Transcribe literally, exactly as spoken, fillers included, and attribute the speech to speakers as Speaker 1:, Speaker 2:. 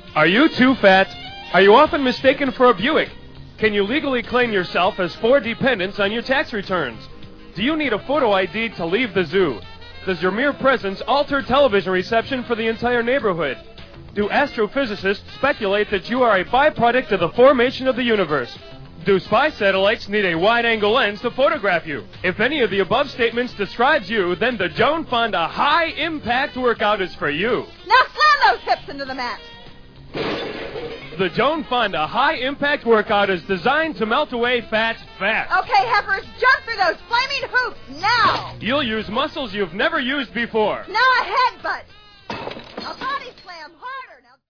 Speaker 1: Are you too fat? Are you often mistaken for a Buick? Can you legally claim yourself as four dependents on your tax returns? Do you need a photo I D to leave the zoo? Does your mere presence alter television reception for the entire neighborhood? Do astrophysicists speculate that you are a byproduct of the formation of the universe? Do spy satellites need a wide-angle lens to photograph you? If any of the above statements describes you, then the Joan Fonda High Impact Workout is for you.
Speaker 2: Now slam those hips into the mat.
Speaker 1: The Joan Fonda High Impact Workout is designed to melt away fat fast.
Speaker 2: Okay, heifers, jump through those flaming hoops now.
Speaker 1: You'll use muscles you've never used before.
Speaker 2: Now a headbutt. A body